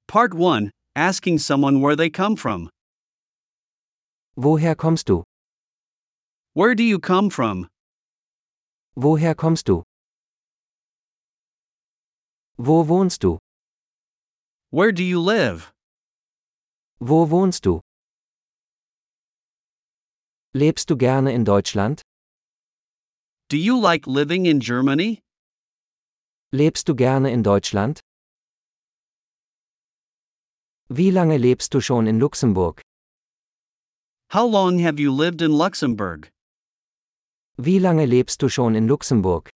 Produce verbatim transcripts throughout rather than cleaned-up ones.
Part one. Asking someone where they come from. Woher kommst du? Where do you come from? Woher kommst du? Wo wohnst du? Where do you live? Wo wohnst du? Lebst du gerne in Deutschland? Do you like living in Germany? Lebst du gerne in Deutschland? Wie lange lebst du schon in Luxemburg? How long have you lived in Luxembourg? Wie lange lebst du schon in Luxemburg?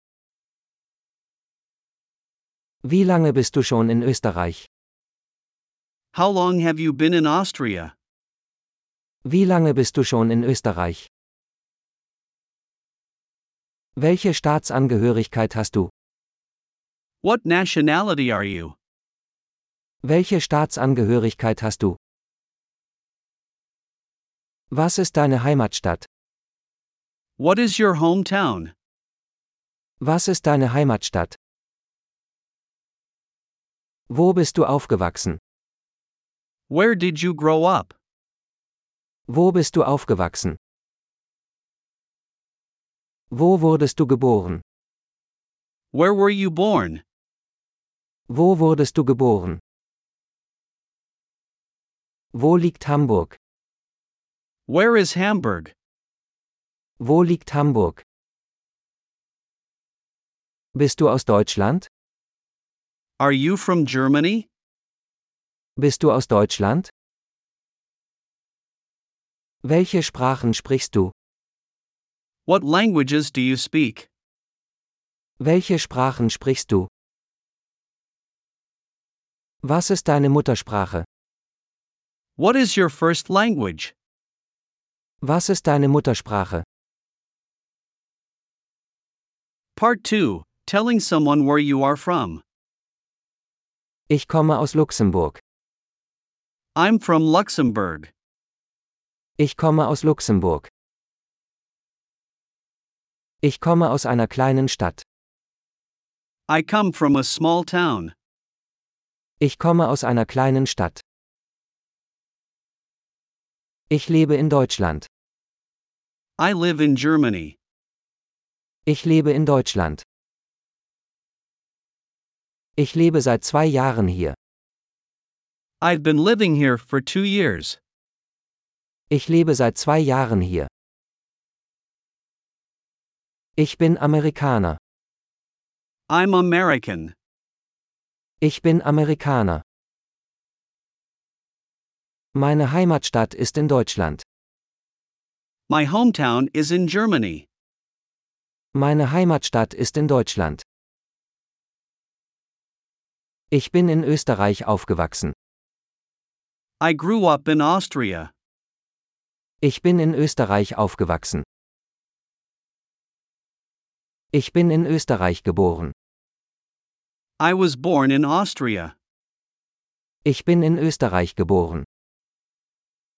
Wie lange bist du schon in Österreich? How long have you been in Austria? Wie lange bist du schon in Österreich? Welche Staatsangehörigkeit hast du? What nationality are you? Welche Staatsangehörigkeit hast du? Was ist deine Heimatstadt? What is your hometown? Was ist deine Heimatstadt? Wo bist du aufgewachsen? Where did you grow up? Wo bist du aufgewachsen? Wo wurdest du geboren? Where were you born? Wo wurdest du geboren? Wo liegt Hamburg? Where is Hamburg? Wo liegt Hamburg? Bist du aus Deutschland? Are you from Germany? Bist du aus Deutschland? Welche Sprachen sprichst du? What languages do you speak? Welche Sprachen sprichst du? Was ist deine Muttersprache? What is your first language? Was ist deine Muttersprache? Part two. Telling someone where you are from. Ich komme aus Luxemburg. I'm from Luxembourg. Ich komme aus Luxemburg. Ich komme aus einer kleinen Stadt. I come from a small town. Ich komme aus einer kleinen Stadt. Ich lebe in Deutschland. I live in Germany. Ich lebe in Deutschland. Ich lebe seit zwei Jahren hier. I've been living here for two years. Ich lebe seit zwei Jahren hier. Ich bin Amerikaner. I'm American. Ich bin Amerikaner. Meine Heimatstadt ist in Deutschland. My hometown is in Germany. Meine Heimatstadt ist in Deutschland. Ich bin in Österreich aufgewachsen. I grew up in Austria. Ich bin in Österreich aufgewachsen. Ich bin in Österreich geboren. I was born in Austria. Ich bin in Österreich geboren.